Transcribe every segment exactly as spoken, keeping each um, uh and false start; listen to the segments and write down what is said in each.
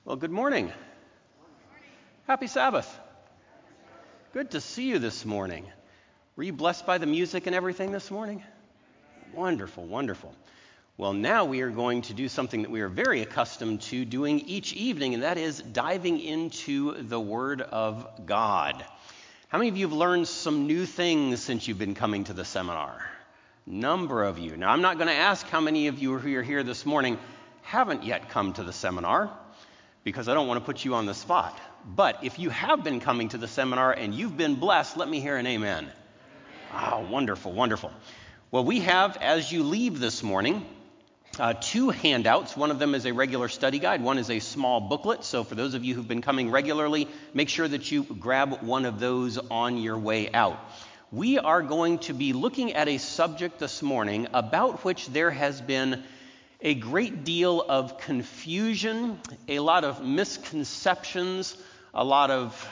Well, good morning. Happy Sabbath. Good to see you this morning. Were you blessed by the music and everything this morning? Wonderful, wonderful. Well, now we are going to do something that we are very accustomed to doing each evening, and that is diving into the Word of God. How many of you have learned some new things since you've been coming to the seminar? Number of you. Now, I'm not going to ask how many of you who are here this morning haven't yet come to the seminar, because I don't want to put you on the spot. But if you have been coming to the seminar and you've been blessed, let me hear an amen. Amen. Ah, wonderful, wonderful. Well, we have, as you leave this morning, uh, two handouts. One of them is a regular study guide. One is a small booklet. So for those of you who've been coming regularly, make sure that you grab one of those on your way out. We are going to be looking at a subject this morning about which there has been a great deal of confusion, a lot of misconceptions, a lot of,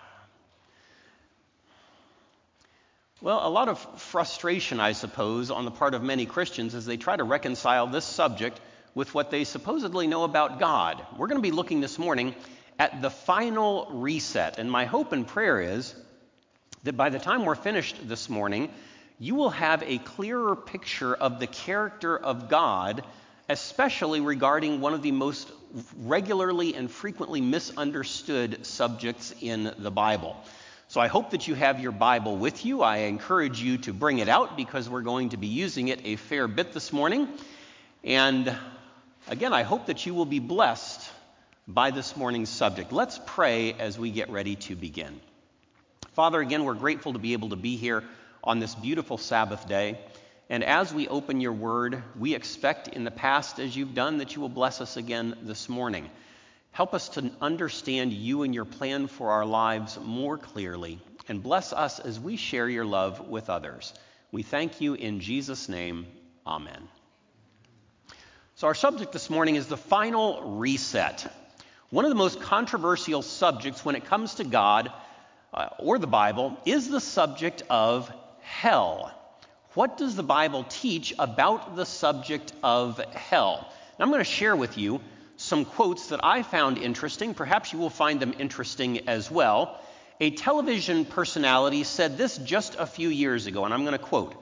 well, a lot of frustration, I suppose, on the part of many Christians as they try to reconcile this subject with what they supposedly know about God. We're going to be looking this morning at the final reset, and my hope and prayer is that by the time we're finished this morning, you will have a clearer picture of the character of God, especially regarding one of the most regularly and frequently misunderstood subjects in the Bible. So I hope that you have your Bible with you. I encourage you to bring it out because we're going to be using it a fair bit this morning. And again, I hope that you will be blessed by this morning's subject. Let's pray as we get ready to begin. Father, again, we're grateful to be able to be here on this beautiful Sabbath day. And as we open your word, we expect in the past, as you've done, that you will bless us again this morning. Help us to understand you and your plan for our lives more clearly, and bless us as we share your love with others. We thank you in Jesus' name. Amen. So our subject this morning is the final reset. One of the most controversial subjects when it comes to God uh, or the Bible is the subject of hell. What does the Bible teach about the subject of hell? And I'm going to share with you some quotes that I found interesting. Perhaps you will find them interesting as well. A television personality said this just a few years ago, and I'm going to quote,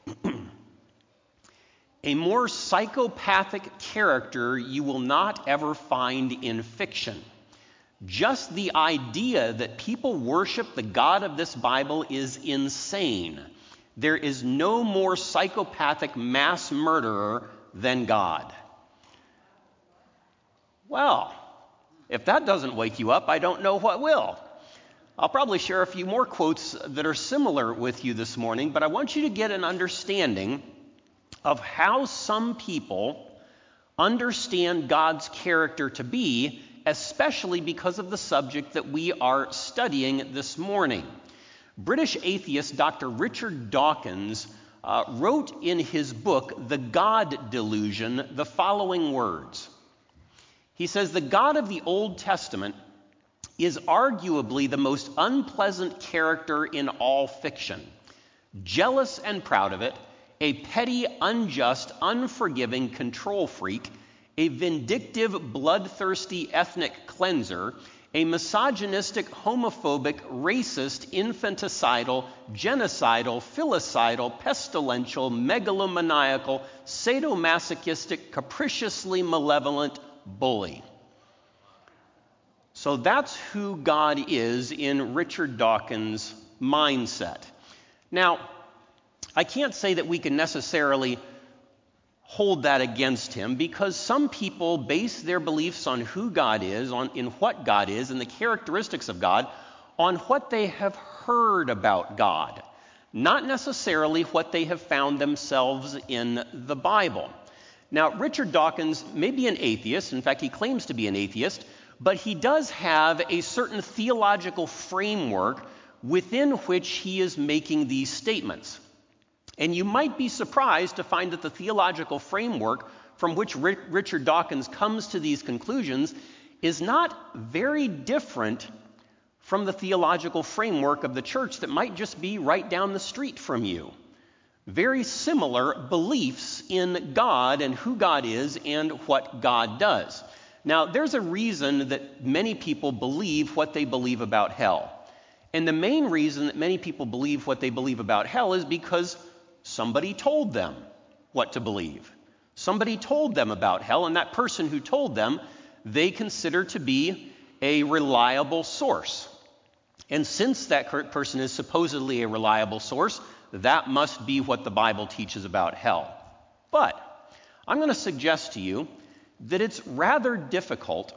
"A more psychopathic character you will not ever find in fiction. Just the idea that people worship the God of this Bible is insane. There is no more psychopathic mass murderer than God." Well, if that doesn't wake you up, I don't know what will. I'll probably share a few more quotes that are similar with you this morning, but I want you to get an understanding of how some people understand God's character to be, especially because of the subject that we are studying this morning. British atheist Doctor Richard Dawkins uh, wrote in his book, The God Delusion, the following words. He says, "The God of the Old Testament is arguably the most unpleasant character in all fiction. Jealous and proud of it, a petty, unjust, unforgiving control freak, a vindictive, bloodthirsty ethnic cleanser, a misogynistic, homophobic, racist, infanticidal, genocidal, filicidal, pestilential, megalomaniacal, sadomasochistic, capriciously malevolent bully." So that's who God is in Richard Dawkins' mindset. Now, I can't say that we can necessarily hold that against him, because some people base their beliefs on who God is, on in what God is, and the characteristics of God, on what they have heard about God, not necessarily what they have found themselves in the Bible. Now, Richard Dawkins may be an atheist. In fact, he claims to be an atheist, but he does have a certain theological framework within which he is making these statements. And you might be surprised to find that the theological framework from which Richard Dawkins comes to these conclusions is not very different from the theological framework of the church that might just be right down the street from you. Very similar beliefs in God and who God is and what God does. Now, there's a reason that many people believe what they believe about hell. And the main reason that many people believe what they believe about hell is because somebody told them what to believe. Somebody told them about hell, and that person who told them, they consider to be a reliable source. And since that person is supposedly a reliable source, that must be what the Bible teaches about hell. But I'm going to suggest to you that it's rather difficult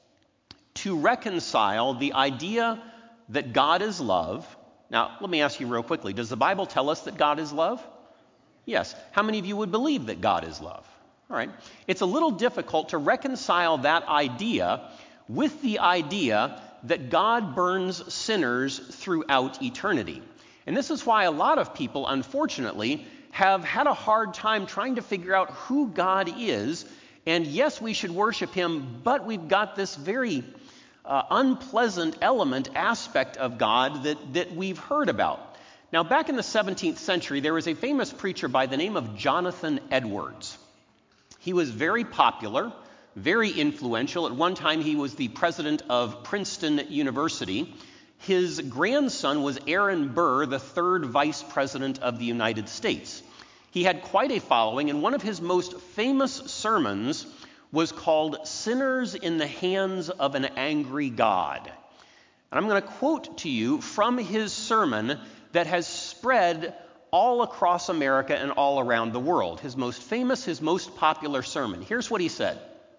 to reconcile the idea that God is love. Now, let me ask you real quickly, does the Bible tell us that God is love? Yes. How many of you would believe that God is love? All right. It's a little difficult to reconcile that idea with the idea that God burns sinners throughout eternity. And this is why a lot of people, unfortunately, have had a hard time trying to figure out who God is. And yes, we should worship him, but we've got this very uh, unpleasant element aspect of God that, that we've heard about. Now, back in the seventeenth century, there was a famous preacher by the name of Jonathan Edwards. He was very popular, very influential. At one time, he was the president of Princeton University. His grandson was Aaron Burr, the third vice president of the United States. He had quite a following, and one of his most famous sermons was called Sinners in the Hands of an Angry God. And I'm going to quote to you from his sermon that has spread all across America and all around the world. His most famous, his most popular sermon. Here's what he said.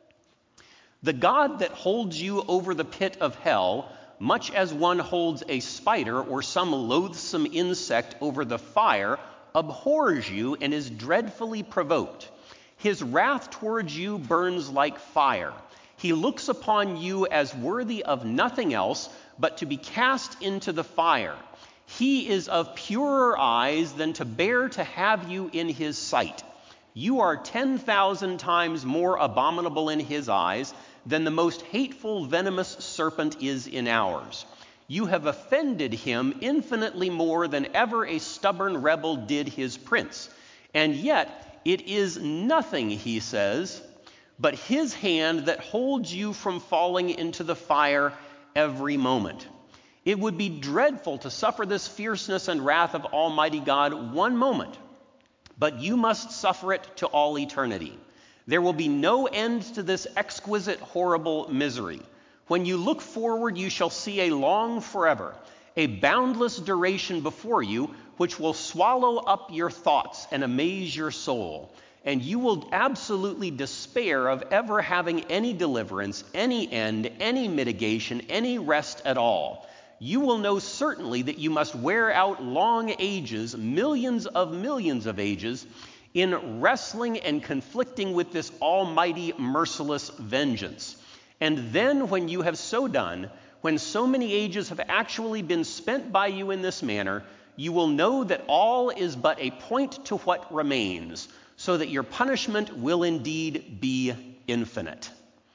The God that holds you over the pit of hell, much as one holds a spider or some loathsome insect over the fire, abhors you and is dreadfully provoked. His wrath towards you burns like fire. He looks upon you as worthy of nothing else but to be cast into the fire. He is of purer eyes than to bear to have you in his sight. You are ten thousand times more abominable in his eyes than the most hateful venomous serpent is in ours. You have offended him infinitely more than ever a stubborn rebel did his prince. And yet it is nothing, he says, but his hand that holds you from falling into the fire every moment. It would be dreadful to suffer this fierceness and wrath of Almighty God one moment, but you must suffer it to all eternity. There will be no end to this exquisite, horrible misery. When you look forward, you shall see a long forever, a boundless duration before you, which will swallow up your thoughts and amaze your soul. And you will absolutely despair of ever having any deliverance, any end, any mitigation, any rest at all. You will know certainly that you must wear out long ages, millions of millions of ages, in wrestling and conflicting with this almighty, merciless vengeance. And then when you have so done, when so many ages have actually been spent by you in this manner, you will know that all is but a point to what remains, so that your punishment will indeed be infinite.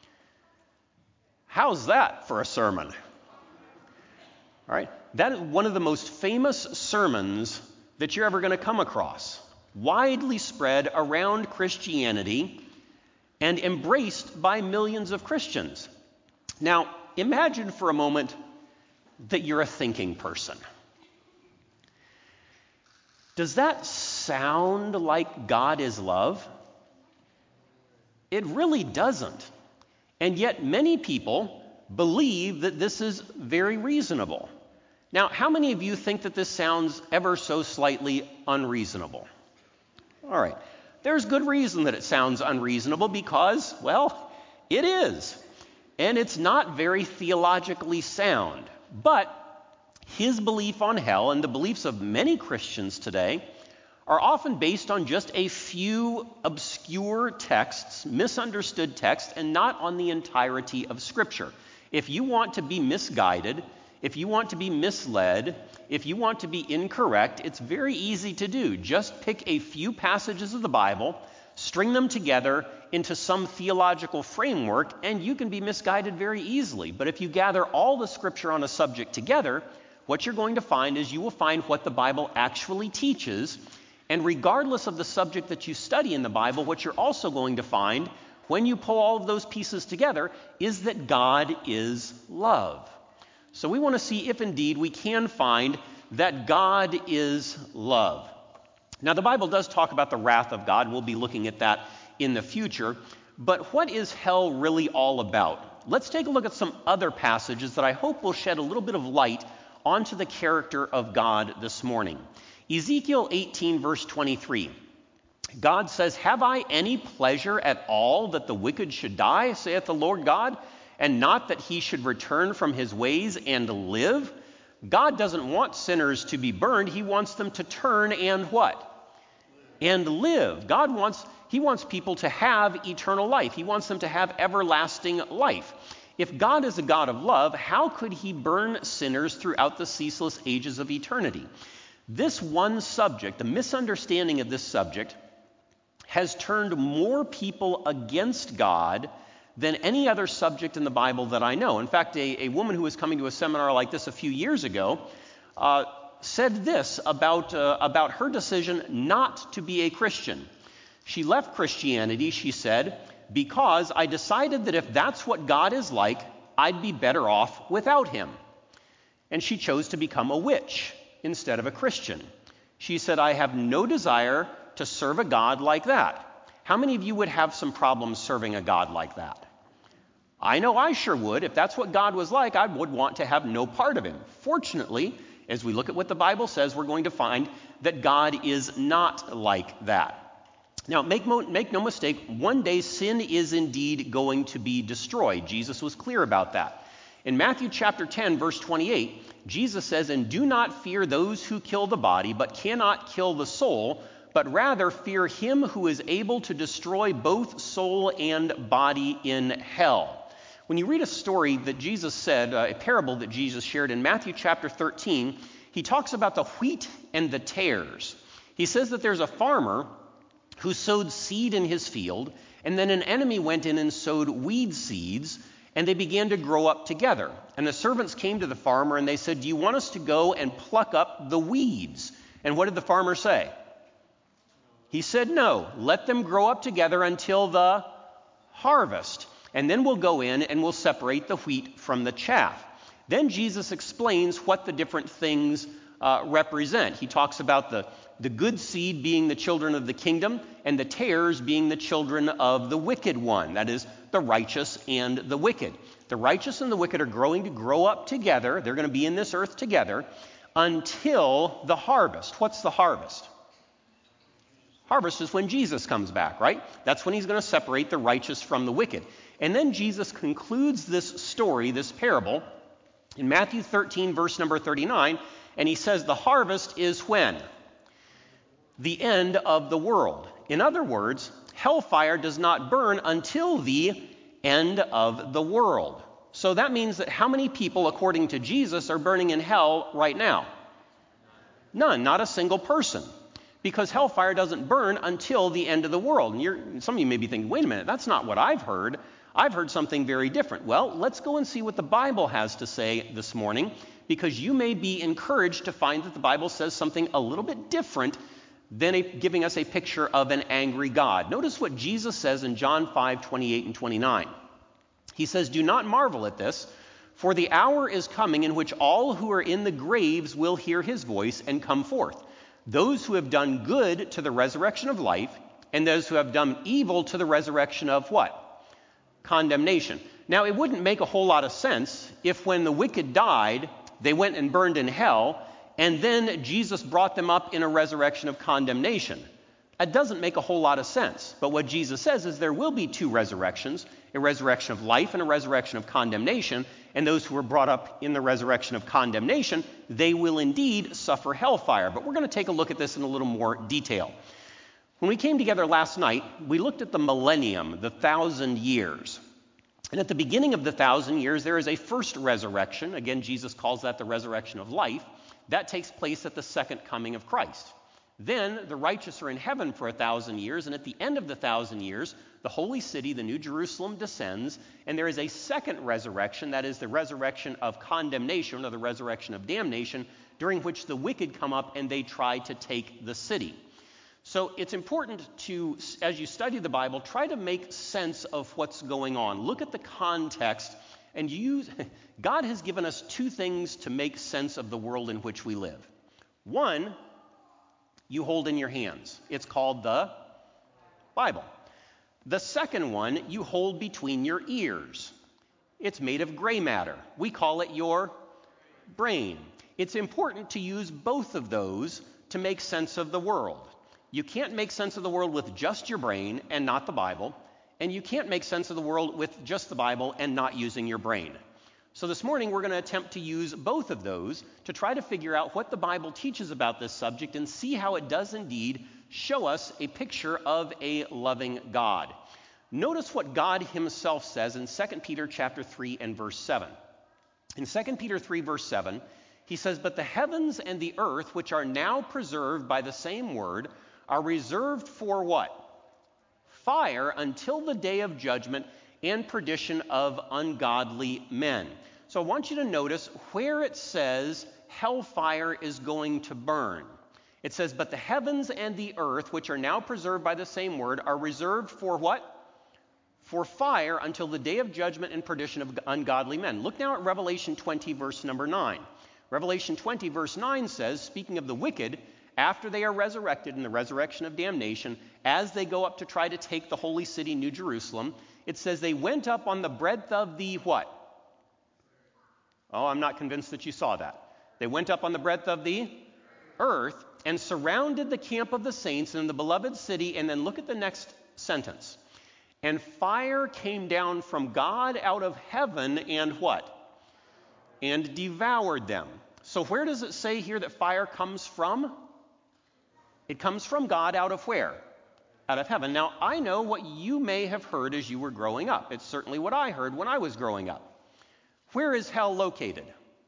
How's that for a sermon? All right, that is one of the most famous sermons that you're ever going to come across, widely spread around Christianity and embraced by millions of Christians. Now, imagine for a moment that you're a thinking person. Does that sound like God is love? It really doesn't. And yet many people believe that this is very reasonable. Now, how many of you think that this sounds ever so slightly unreasonable? All right. There's good reason that it sounds unreasonable because, well, it is. And it's not very theologically sound. But his belief on hell and the beliefs of many Christians today are often based on just a few obscure texts, misunderstood texts, and not on the entirety of Scripture. If you want to be misguided, if you want to be misled, if you want to be incorrect, it's very easy to do. Just pick a few passages of the Bible, string them together into some theological framework, and you can be misguided very easily. But if you gather all the Scripture on a subject together, what you're going to find is you will find what the Bible actually teaches. And regardless of the subject that you study in the Bible, what you're also going to find when you pull all of those pieces together, is that God is love. So we want to see if indeed we can find that God is love. Now, the Bible does talk about the wrath of God. We'll be looking at that in the future. But what is hell really all about? Let's take a look at some other passages that I hope will shed a little bit of light onto the character of God this morning. Ezekiel eighteen, verse twenty-three. God says, "Have I any pleasure at all that the wicked should die, saith the Lord God, and not that he should return from his ways and live?" God doesn't want sinners to be burned. He wants them to turn and what? And live. God wants, he wants people to have eternal life. He wants them to have everlasting life. If God is a God of love, how could he burn sinners throughout the ceaseless ages of eternity? This one subject, the misunderstanding of this subject, has turned more people against God than any other subject in the Bible that I know. In fact, a, a woman who was coming to a seminar like this a few years ago uh, said this about, uh, about her decision not to be a Christian. She left Christianity, she said, because I decided that if that's what God is like, I'd be better off without him. And she chose to become a witch instead of a Christian. She said, I have no desire to serve a God like that. How many of you would have some problems serving a God like that? I know I sure would. If that's what God was like, I would want to have no part of him. Fortunately, as we look at what the Bible says, we're going to find that God is not like that. Now, make, mo- make no mistake, one day sin is indeed going to be destroyed. Jesus was clear about that. In Matthew chapter ten, verse twenty-eight, Jesus says, "And do not fear those who kill the body, but cannot kill the soul, but rather fear him who is able to destroy both soul and body in hell." When you read a story that Jesus said, uh, a parable that Jesus shared in Matthew chapter thirteen, he talks about the wheat and the tares. He says that there's a farmer who sowed seed in his field, and then an enemy went in and sowed weed seeds, and they began to grow up together. And the servants came to the farmer and they said, "Do you want us to go and pluck up the weeds?" And what did the farmer say? He said, "No, let them grow up together until the harvest. And then we'll go in and we'll separate the wheat from the chaff." Then Jesus explains what the different things uh, represent. He talks about the, the good seed being the children of the kingdom and the tares being the children of the wicked one. That is, the righteous and the wicked. The righteous and the wicked are growing to grow up together. They're going to be in this earth together until the harvest. What's the harvest? Harvest is when Jesus comes back, right? That's when he's going to separate the righteous from the wicked. And then Jesus concludes this story, this parable, in Matthew thirteen, verse number thirty-nine, and he says the harvest is when? The end of the world. In other words, hellfire does not burn until the end of the world. So that means that how many people, according to Jesus, are burning in hell right now? None, not a single person. Because hellfire doesn't burn until the end of the world. And you're, some of you may be thinking, wait a minute, that's not what I've heard. I've heard something very different. Well, let's go and see what the Bible has to say this morning, because you may be encouraged to find that the Bible says something a little bit different than a, giving us a picture of an angry God. Notice what Jesus says in John five, twenty-eight and twenty-nine. He says, "Do not marvel at this, for the hour is coming in which all who are in the graves will hear his voice and come forth. Those who have done good to the resurrection of life, and those who have done evil to the resurrection of what? Condemnation." Now, it wouldn't make a whole lot of sense if when the wicked died, they went and burned in hell, and then Jesus brought them up in a resurrection of condemnation. That doesn't make a whole lot of sense. But what Jesus says is there will be two resurrections, a resurrection of life and a resurrection of condemnation, and those who were brought up in the resurrection of condemnation, they will indeed suffer hellfire. But we're going to take a look at this in a little more detail. When we came together last night, we looked at the millennium, the thousand years. And at the beginning of the thousand years, there is a first resurrection. Again, Jesus calls that the resurrection of life. That takes place at the second coming of Christ. Then the righteous are in heaven for a thousand years, and at the end of the thousand years, the holy city, the New Jerusalem, descends, and there is a second resurrection, that is the resurrection of condemnation, or the resurrection of damnation, during which the wicked come up and they try to take the city. So it's important to, as you study the Bible, try to make sense of what's going on. Look at the context and use, God has given us two things to make sense of the world in which we live. One, you hold in your hands. It's called the Bible. The second one, you hold between your ears. It's made of gray matter. We call it your brain. It's important to use both of those to make sense of the world. You can't make sense of the world with just your brain and not the Bible, and you can't make sense of the world with just the Bible and not using your brain. So this morning we're going to attempt to use both of those to try to figure out what the Bible teaches about this subject and see how it does indeed show us a picture of a loving God. Notice what God himself says in Second Peter chapter three and verse seven. In Second Peter three verse seven, he says, "But the heavens and the earth, which are now preserved by the same word, are reserved for" what? "Fire until the day of judgment and perdition of ungodly men." So I want you to notice where it says hellfire is going to burn. It says, "But the heavens and the earth, which are now preserved by the same word, are reserved for" what? "For fire until the day of judgment and perdition of ungodly men." Look now at Revelation twenty, verse number nine. Revelation twenty, verse nine says, speaking of the wicked, after they are resurrected in the resurrection of damnation, as they go up to try to take the holy city, New Jerusalem, it says they went up on the breadth of the what? Oh, I'm not convinced that you saw that. They went up on the breadth of the earth and surrounded the camp of the saints in the beloved city. And then look at the next sentence. "And fire came down from God out of heaven and" what? "And devoured them." So where does it say here that fire comes from? It comes from God out of where? Out of heaven. Now, I know what you may have heard as you were growing up. It's certainly what I heard when I was growing up. Where is hell located?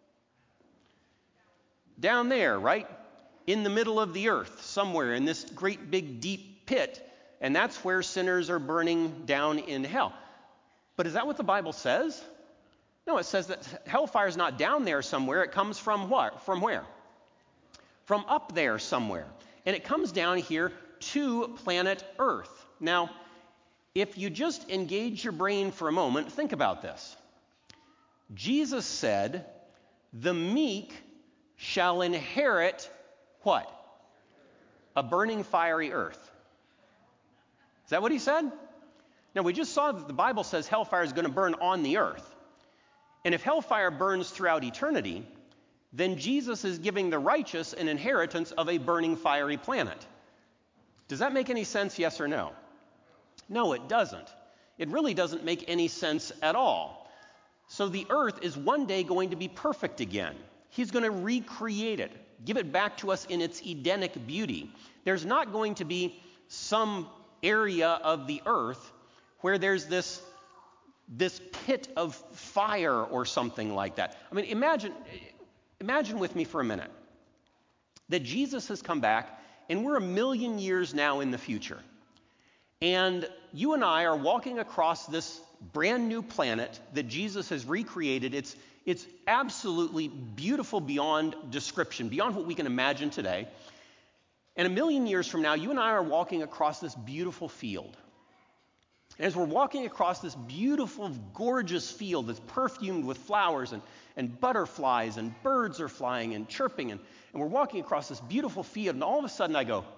Down there, right? In the middle of the earth, somewhere in this great big deep pit. And that's where sinners are burning down in hell. But is that what the Bible says? No, it says that hellfire is not down there somewhere. It comes from what? From where? From up there somewhere. And it comes down here to planet Earth. Now, if you just engage your brain for a moment, think about this. Jesus said, "The meek shall inherit" what? "A burning fiery earth." Is that what he said? Now, we just saw that the Bible says hellfire is going to burn on the earth. And if hellfire burns throughout eternity, then Jesus is giving the righteous an inheritance of a burning fiery planet. Does that make any sense, yes or no? No, it doesn't. It really doesn't make any sense at all. So the earth is one day going to be perfect again. He's going to recreate it, give it back to us in its Edenic beauty. There's not going to be some area of the earth where there's this, this pit of fire or something like that. I mean, imagine... Imagine with me for a minute that Jesus has come back and we're a million years now in the future. And you and I are walking across this brand new planet that Jesus has recreated. It's, it's absolutely beautiful beyond description, beyond what we can imagine today. And a million years from now, you and I are walking across this beautiful field. And as we're walking across this beautiful, gorgeous field that's perfumed with flowers and, and butterflies and birds are flying and chirping, and, and we're walking across this beautiful field, and all of a sudden I go,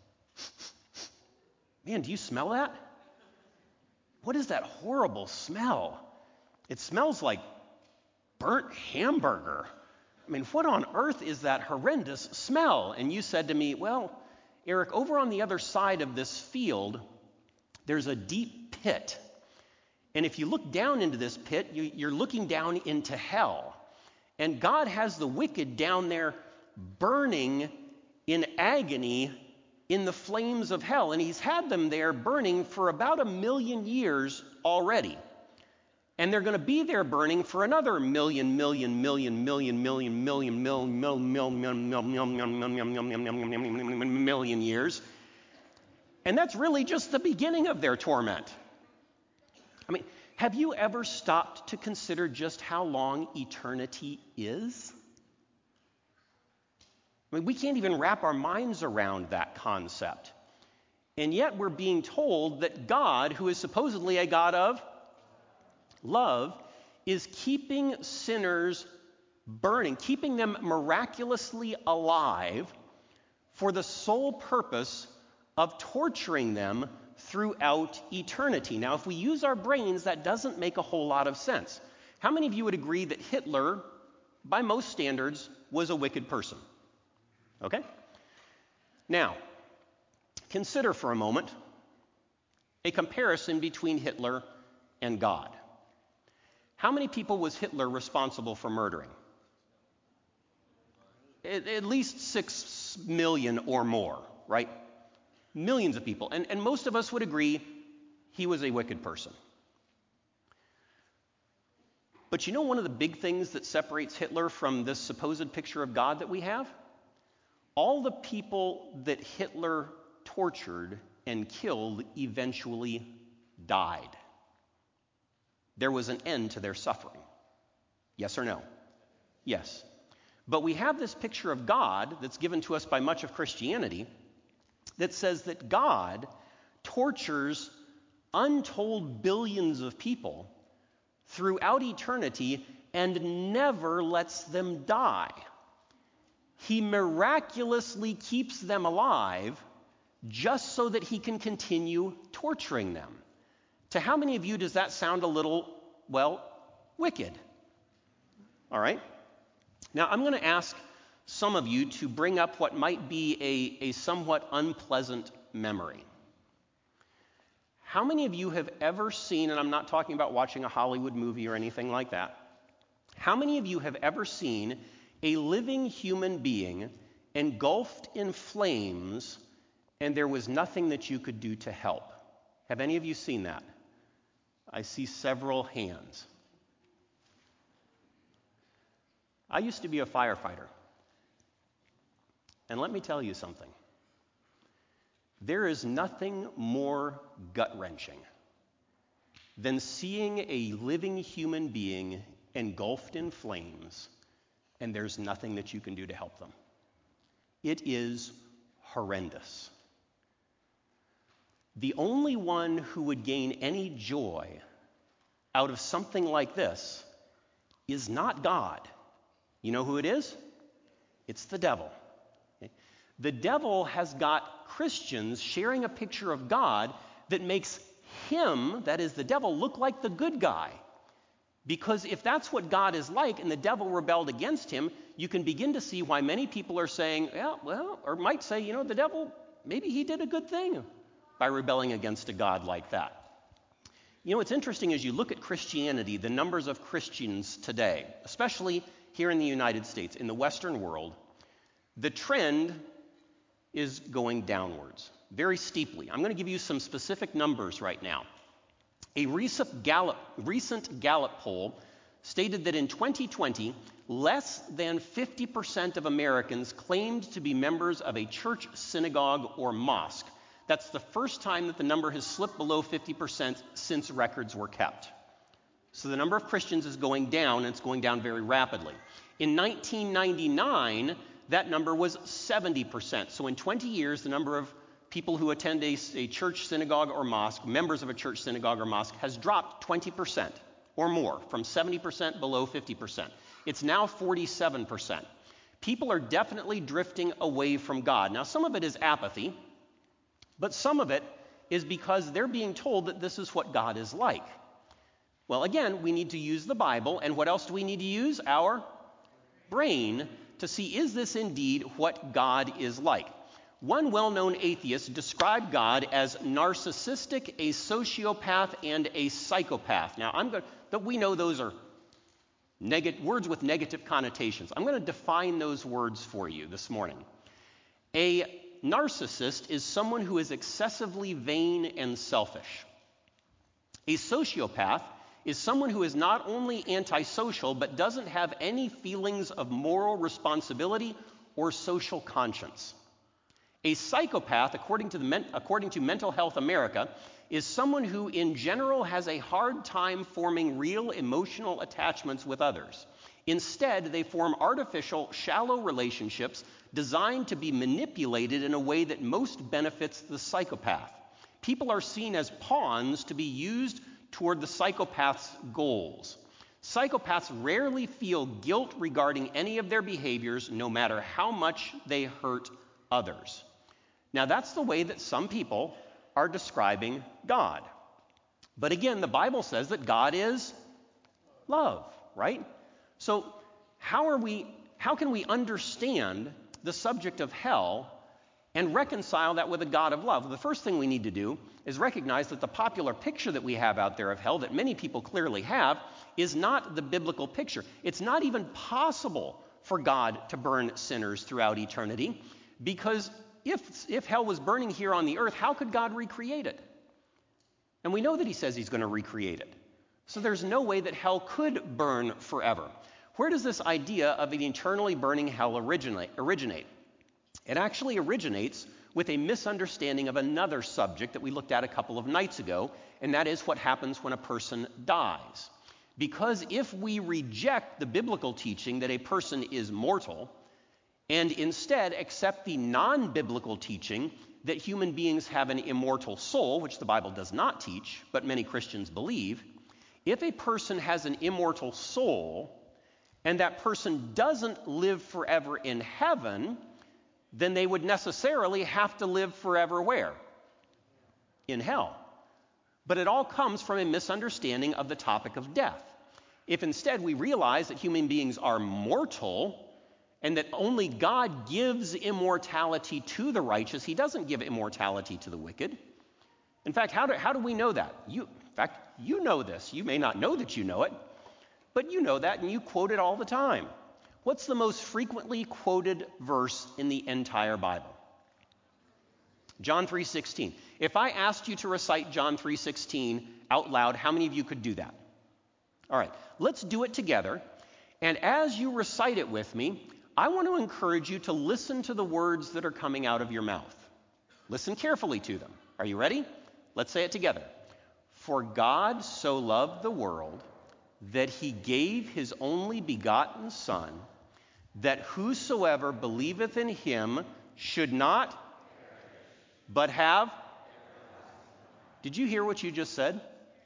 "Man, do you smell that? What is that horrible smell? It smells like burnt hamburger. I mean, what on earth is that horrendous smell?" And you said to me, "Well, Eric, over on the other side of this field, there's a deep pit. And if you look down into this pit, you, you're looking down into hell. And God has the wicked down there burning in agony in the flames of hell. And he's had them there burning for about a million years already. And they're going to be there burning for another million, million, million, million, million, million, million, million, million, million years. And that's really just the beginning of their torment. I mean, have you ever stopped to consider just how long eternity is? I mean, we can't even wrap our minds around that concept. And yet we're being told that God, who is supposedly a God of love, is keeping sinners burning, keeping them miraculously alive for the sole purpose of torturing them throughout eternity. Now, if we use our brains, that doesn't make a whole lot of sense. How many of you would agree that Hitler, by most standards, was a wicked person? Okay? Now, consider for a moment a comparison between Hitler and God. How many people was Hitler responsible for murdering? At, at least six million or more, right? Millions of people. And, and most of us would agree he was a wicked person. But you know one of the big things that separates Hitler from this supposed picture of God that we have? All the people that Hitler tortured and killed eventually died. There was an end to their suffering. Yes or no? Yes. But we have this picture of God that's given to us by much of Christianity that says that God tortures untold billions of people throughout eternity and never lets them die. He miraculously keeps them alive just so that he can continue torturing them. To how many of you does that sound a little, well, wicked? All right? Now, I'm going to ask some of you to bring up what might be a, a somewhat unpleasant memory. How many of you have ever seen, and I'm not talking about watching a Hollywood movie or anything like that, how many of you have ever seen a living human being engulfed in flames and there was nothing that you could do to help? Have any of you seen that? I see several hands. I used to be a firefighter. And let me tell you something. There is nothing more gut-wrenching than seeing a living human being engulfed in flames and there's nothing that you can do to help them. It is horrendous. The only one who would gain any joy out of something like this is not God. You know who it is? It's the devil. Okay? The devil has got Christians sharing a picture of God that makes him, that is the devil, look like the good guy. Because if that's what God is like and the devil rebelled against him, you can begin to see why many people are saying, yeah, well, or might say, you know, the devil, maybe he did a good thing by rebelling against a God like that. You know, what's interesting is you look at Christianity, the numbers of Christians today, especially here in the United States, in the Western world, the trend is going downwards very steeply. I'm going to give you some specific numbers right now. A recent Gallup, recent Gallup poll stated that in twenty twenty, less than fifty percent of Americans claimed to be members of a church, synagogue, or mosque. That's the first time that the number has slipped below fifty percent since records were kept. So the number of Christians is going down, and it's going down very rapidly. In nineteen ninety-nine, that number was seventy percent. So in twenty years, the number of people who attend a, a church, synagogue, or mosque, members of a church, synagogue, or mosque, has dropped twenty percent or more, from seventy percent below fifty percent. It's now forty-seven percent. People are definitely drifting away from God. Now, some of it is apathy, but some of it is because they're being told that this is what God is like. Well, again, we need to use the Bible, and what else do we need to use? Our brain to see, is this indeed what God is like? One well-known atheist described God as narcissistic, a sociopath, and a psychopath. Now, I'm going to, we know those are neg- words with negative connotations. I'm going to define those words for you this morning. A narcissist is someone who is excessively vain and selfish. A sociopath is someone who is not only antisocial, but doesn't have any feelings of moral responsibility or social conscience. A psychopath, according to, the Men- according to Mental Health America, is someone who in general has a hard time forming real emotional attachments with others. Instead, they form artificial, shallow relationships designed to be manipulated in a way that most benefits the psychopath. People are seen as pawns to be used toward the psychopath's goals. Psychopaths rarely feel guilt regarding any of their behaviors, no matter how much they hurt others. Now, that's the way that some people are describing God. But again, the Bible says that God is love, right? So how are we, how can we understand the subject of hell and reconcile that with a God of love? The first thing we need to do is recognize that the popular picture that we have out there of hell, that many people clearly have, is not the biblical picture. It's not even possible for God to burn sinners throughout eternity, because if, if hell was burning here on the earth, how could God recreate it? And we know that he says he's going to recreate it. So there's no way that hell could burn forever. Where does this idea of an eternally burning hell originate? originate? It actually originates with a misunderstanding of another subject that we looked at a couple of nights ago, and that is what happens when a person dies. Because if we reject the biblical teaching that a person is mortal, and instead accept the non-biblical teaching that human beings have an immortal soul, which the Bible does not teach, but many Christians believe, if a person has an immortal soul, and that person doesn't live forever in heaven, then they would necessarily have to live forever where? In hell. But it all comes from a misunderstanding of the topic of death. If instead we realize that human beings are mortal, and that only God gives immortality to the righteous, he doesn't give immortality to the wicked. In fact, how do, how do we know that? You, in fact, you know this. You may not know that you know it, but you know that, and you quote it all the time. What's the most frequently quoted verse in the entire Bible? John three sixteen. If I asked you to recite John three sixteen out loud, how many of you could do that? All right, let's do it together. And as you recite it with me, I want to encourage you to listen to the words that are coming out of your mouth. Listen carefully to them. Are you ready? Let's say it together. For God so loved the world that he gave his only begotten Son, that whosoever believeth in him should not, but have. Did you hear what you just said?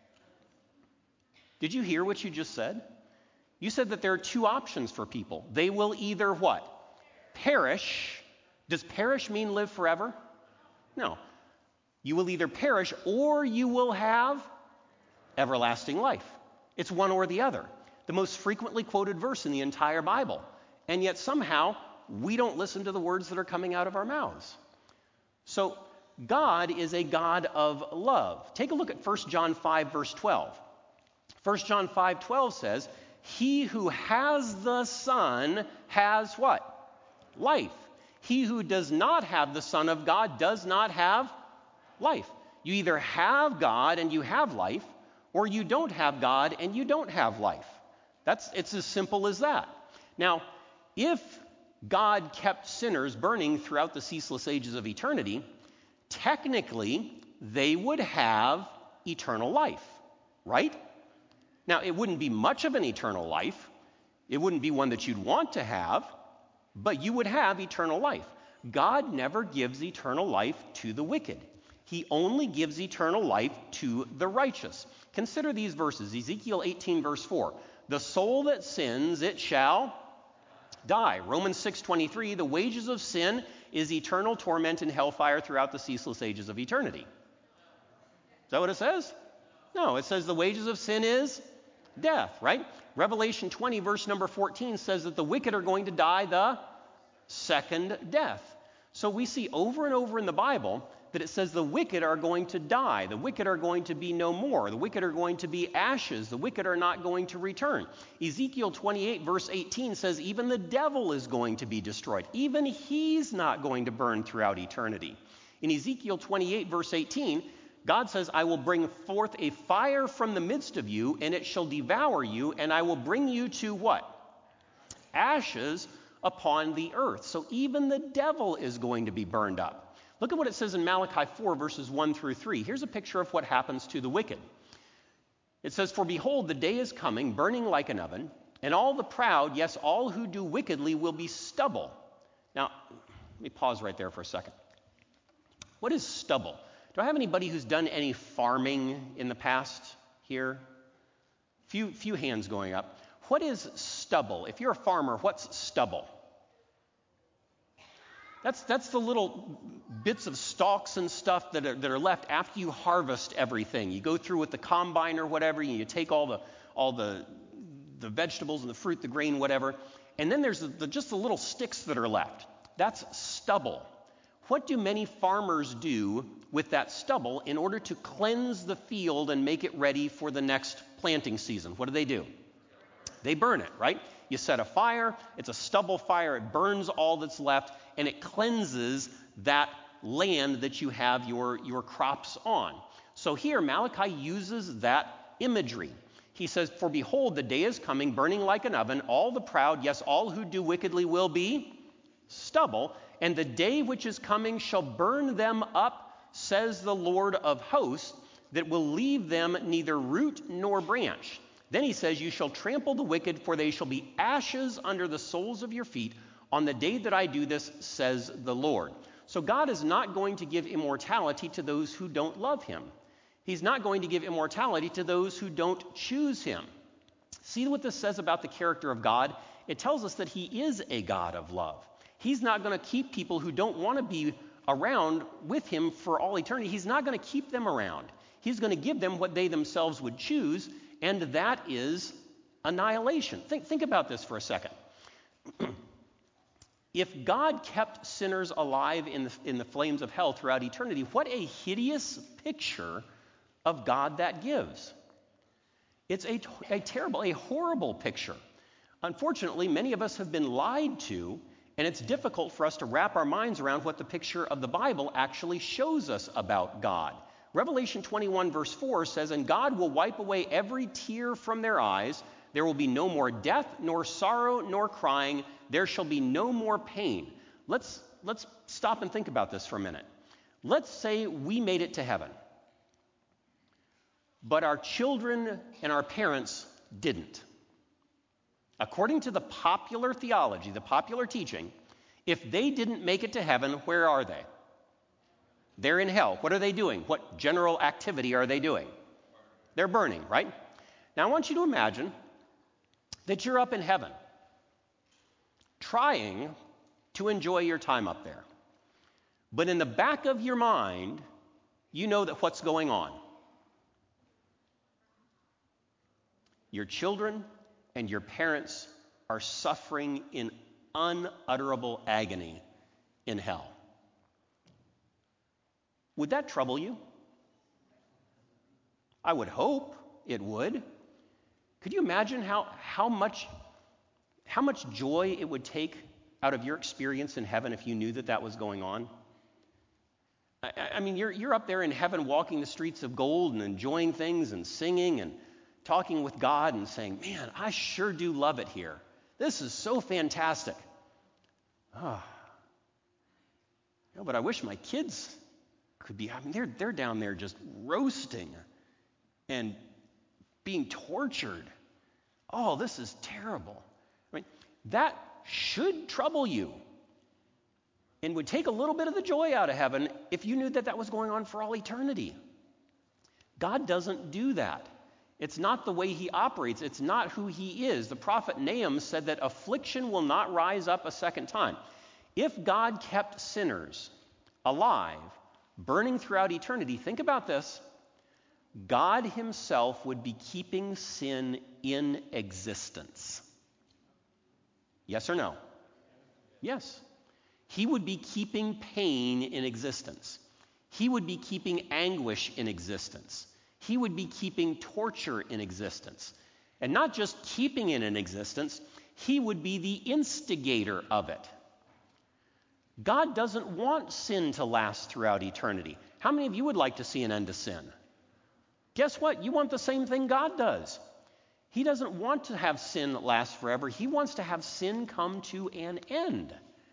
Did you hear what you just said? You said that there are two options for people. They will either what? Perish. Does perish mean live forever? No. You will either perish or you will have everlasting life. It's one or the other. The most frequently quoted verse in the entire Bible. And yet somehow we don't listen to the words that are coming out of our mouths. So God is a God of love. Take a look at First John five, verse twelve. First John five twelve says, he who has the Son has what? Life. He who does not have the Son of God does not have life. You either have God and you have life, or you don't have God and you don't have life. That's, it's as simple as that. Now, if God kept sinners burning throughout the ceaseless ages of eternity, technically they would have eternal life, right? Now, it wouldn't be much of an eternal life. It wouldn't be one that you'd want to have, but you would have eternal life. God never gives eternal life to the wicked. He only gives eternal life to the righteous. Consider these verses. Ezekiel eighteen, verse four. The soul that sins, it shall die. Romans six twenty-three. The wages of sin is eternal torment in hellfire throughout the ceaseless ages of eternity. Is that what it says? No, it says the wages of sin is death, right? Revelation twenty, verse number fourteen says that the wicked are going to die the second death. So we see over and over in the Bible that it says the wicked are going to die. The wicked are going to be no more. The wicked are going to be ashes. The wicked are not going to return. Ezekiel twenty-eight, verse eighteen says even the devil is going to be destroyed. Even he's not going to burn throughout eternity. In Ezekiel twenty-eight, verse eighteen, God says, I will bring forth a fire from the midst of you, and it shall devour you, and I will bring you to what? Ashes upon the earth. So even the devil is going to be burned up. Look at what it says in Malachi four, verses one through three. Here's a picture of what happens to the wicked. It says, "For behold, the day is coming, burning like an oven, and all the proud, yes, all who do wickedly, will be stubble." Now, let me pause right there for a second. What is stubble? Do I have anybody who's done any farming in the past here? Few, few hands going up. What is stubble? If you're a farmer, what's stubble? That's, that's the little bits of stalks and stuff that are, that are left after you harvest everything. You go through with the combine or whatever, and you take all the, all the, the vegetables and the fruit, the grain, whatever, and then there's the, the, just the little sticks that are left. That's stubble. What do many farmers do with that stubble in order to cleanse the field and make it ready for the next planting season? What do they do? They burn it, right? You set a fire, it's a stubble fire, it burns all that's left, and it cleanses that land that you have your, your crops on. So here, Malachi uses that imagery. He says, "For behold, the day is coming, burning like an oven, all the proud, yes, all who do wickedly will be stubble, and the day which is coming shall burn them up, says the Lord of hosts, that will leave them neither root nor branch." Then he says, "You shall trample the wicked, for they shall be ashes under the soles of your feet on the day that I do this, says the Lord." So God is not going to give immortality to those who don't love him. He's not going to give immortality to those who don't choose him. See what this says about the character of God? It tells us that he is a God of love. He's not going to keep people who don't want to be around with him for all eternity. He's not going to keep them around. He's going to give them what they themselves would choose, and that is annihilation. Think, think about this for a second. If God kept sinners alive in the, in the flames of hell throughout eternity, what a hideous picture of God that gives. It's a, a terrible, a horrible picture. Unfortunately, many of us have been lied to, and it's difficult for us to wrap our minds around what the picture of the Bible actually shows us about God. Revelation twenty-one, verse four says, "And God will wipe away every tear from their eyes. There will be no more death, nor sorrow, nor crying. There shall be no more pain." Let's, let's stop and think about this for a minute. Let's say we made it to heaven, but our children and our parents didn't. According to the popular theology, the popular teaching, if they didn't make it to heaven, where are they? They're in hell. What are they doing? What general activity are they doing? They're burning, right? Now I want you to imagine that you're up in heaven, trying to enjoy your time up there. But in the back of your mind, you know that what's going on. Your children and your parents are suffering in unutterable agony in hell. Would that trouble you? I would hope it would. Could you imagine how, how much, how much joy it would take out of your experience in heaven if you knew that that was going on? I, I mean, you're, you're up there in heaven walking the streets of gold and enjoying things and singing and talking with God and saying, "Man, I sure do love it here. This is so fantastic." Oh. You know, but I wish my kids could be, I mean, they're, they're down there just roasting and being tortured. Oh, this is terrible. I mean, that should trouble you and would take a little bit of the joy out of heaven if you knew that that was going on for all eternity. God doesn't do that. It's not the way he operates. It's not who he is. The prophet Nahum said that affliction will not rise up a second time. If God kept sinners alive, burning throughout eternity, think about this. God himself would be keeping sin in existence. Yes or no? Yes. He would be keeping pain in existence. He would be keeping anguish in existence. He would be keeping torture in existence. And not just keeping it in existence, he would be the instigator of it. God doesn't want sin to last throughout eternity. How many of you would like to see an end to sin? Guess what? You want the same thing God does. He doesn't want to have sin last forever. He wants to have sin come to an end.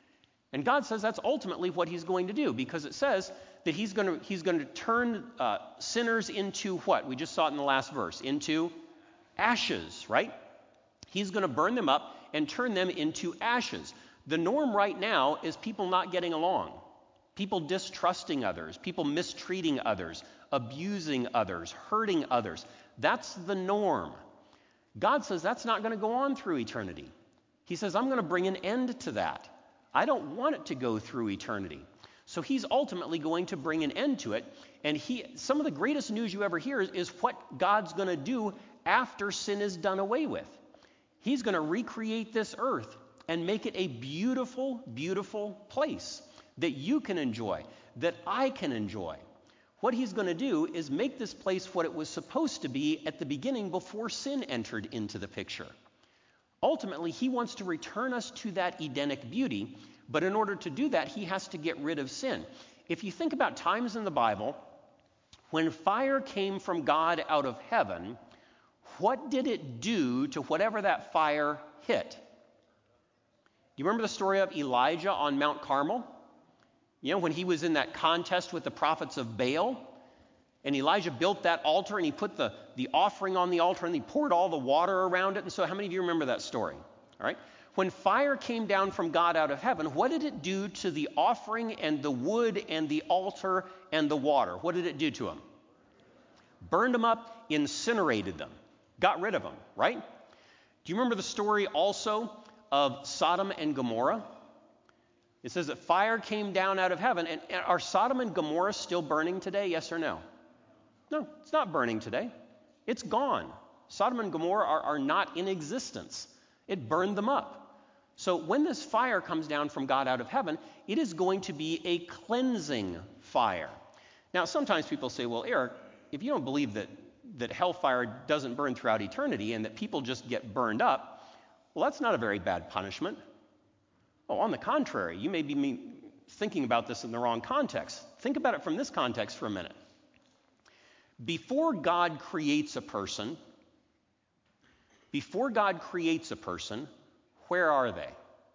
And God says that's ultimately what he's going to do, because it says that he's going to, he's going to turn uh, sinners into what? We just saw it in the last verse, into ashes, right? He's going to burn them up and turn them into ashes. The norm right now is people not getting along, people distrusting others, people mistreating others, abusing others, hurting others. That's the norm. God says that's not going to go on through eternity. He says, I'm going to bring an end to that. I don't want it to go through eternity. So he's ultimately going to bring an end to it. And he, some of the greatest news you ever hear is, is what God's going to do after sin is done away with. He's going to recreate this earth and make it a beautiful, beautiful place that you can enjoy, that I can enjoy. What he's going to do is make this place what it was supposed to be at the beginning before sin entered into the picture. Ultimately, he wants to return us to that Edenic beauty, but in order to do that, he has to get rid of sin. If you think about times in the Bible, when fire came from God out of heaven, what did it do to whatever that fire hit? Do you remember the story of Elijah on Mount Carmel? You know, when he was in that contest with the prophets of Baal, and Elijah built that altar, and he put the, the offering on the altar, and he poured all the water around it. And so how many of you remember that story? All right. When fire came down from God out of heaven, what did it do to the offering and the wood and the altar and the water? What did it do to them? Burned them up, incinerated them, got rid of them, right? Do you remember the story also of Sodom and Gomorrah? It says that fire came down out of heaven. And are Sodom and Gomorrah still burning today, yes or no? No, it's not burning today. It's gone. Sodom and Gomorrah are, are not in existence. It burned them up. So when this fire comes down from God out of heaven, it is going to be a cleansing fire. Now, sometimes people say, well, Eric, if you don't believe that, that hellfire doesn't burn throughout eternity and that people just get burned up, well, that's not a very bad punishment. Oh, on the contrary, you may be thinking about this in the wrong context. Think about it from this context for a minute. Before God creates a person, before God creates a person, where are they?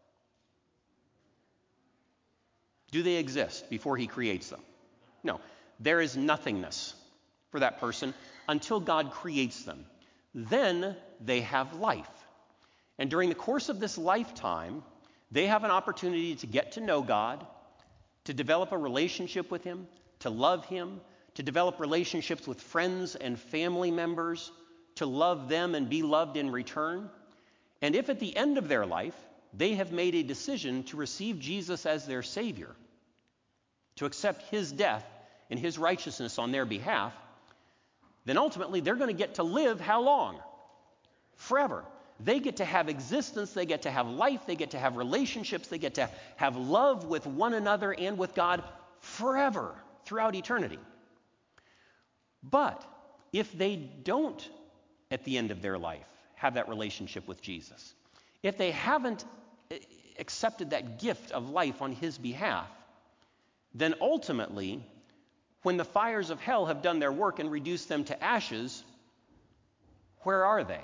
Do they exist before he creates them? No. There is nothingness for that person until God creates them. Then they have life. And during the course of this lifetime, they have an opportunity to get to know God, to develop a relationship with him, to love him, to develop relationships with friends and family members, to love them and be loved in return. And if at the end of their life, they have made a decision to receive Jesus as their Savior, to accept his death and his righteousness on their behalf, then ultimately they're going to get to live how long? Forever. They get to have existence, they get to have life, they get to have relationships, they get to have love with one another and with God forever, throughout eternity. But if they don't, at the end of their life, have that relationship with Jesus, if they haven't accepted that gift of life on his behalf, then ultimately, when the fires of hell have done their work and reduced them to ashes, where are they?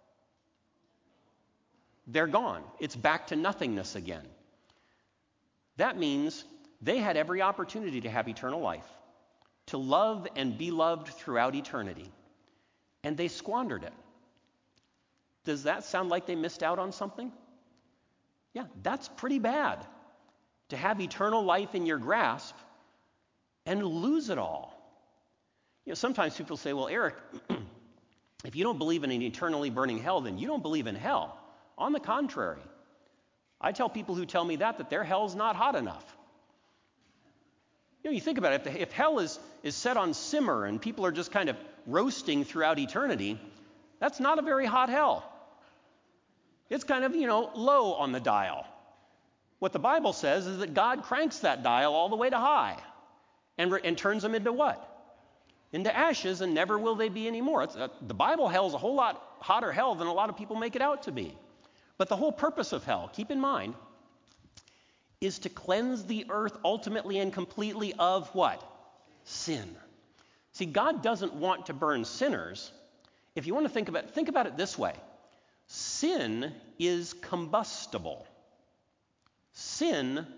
They're gone. It's back to nothingness again. That means they had every opportunity to have eternal life, to love and be loved throughout eternity, and they squandered it. Does that sound like they missed out on something? Yeah, that's pretty bad, to have eternal life in your grasp and lose it all. You know, sometimes people say, well, Eric, if you don't believe in an eternally burning hell, then you don't believe in hell. On the contrary, I tell people who tell me that, that their hell's not hot enough. You know, you think about it, if, the, if hell is, is set on simmer and people are just kind of roasting throughout eternity, that's not a very hot hell. It's kind of, you know, low on the dial. What the Bible says is that God cranks that dial all the way to high and, re- and turns them into what? Into ashes, and never will they be anymore. It's, uh, the Bible hell's a whole lot hotter hell than a lot of people make it out to be. But the whole purpose of hell, keep in mind, is to cleanse the earth ultimately and completely of what? Sin. See, God doesn't want to burn sinners. If you want to think about it, think about it this way. Sin is combustible. Sin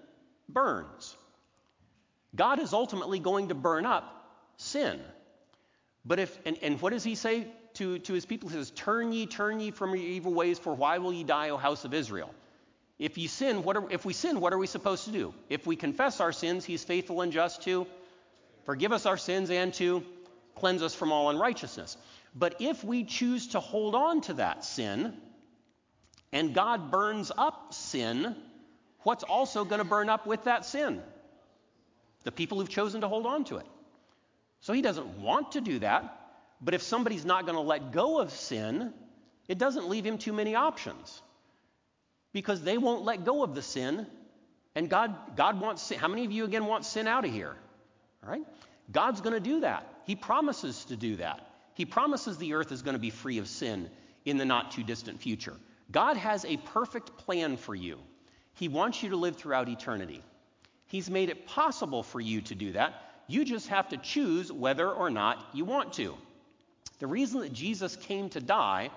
burns. God is ultimately going to burn up sin. But if, and, and what does he say to, to his people? He says, turn ye, turn ye from your evil ways, for why will ye die, O house of Israel? If you sin, what are, if we sin, what are we supposed to do? If we confess our sins, he's faithful and just to forgive us our sins and to cleanse us from all unrighteousness. But if we choose to hold on to that sin, and God burns up sin, what's also going to burn up with that sin? The people who've chosen to hold on to it. So he doesn't want to do that, but if somebody's not going to let go of sin, it doesn't leave him too many options. Because they won't let go of the sin, and God, God wants sin. How many of you, again, want sin out of here? All right? God's going to do that. He promises to do that. He promises the earth is going to be free of sin in the not too distant future. God has a perfect plan for you. He wants you to live throughout eternity. He's made it possible for you to do that. You just have to choose whether or not you want to. The reason that Jesus came to die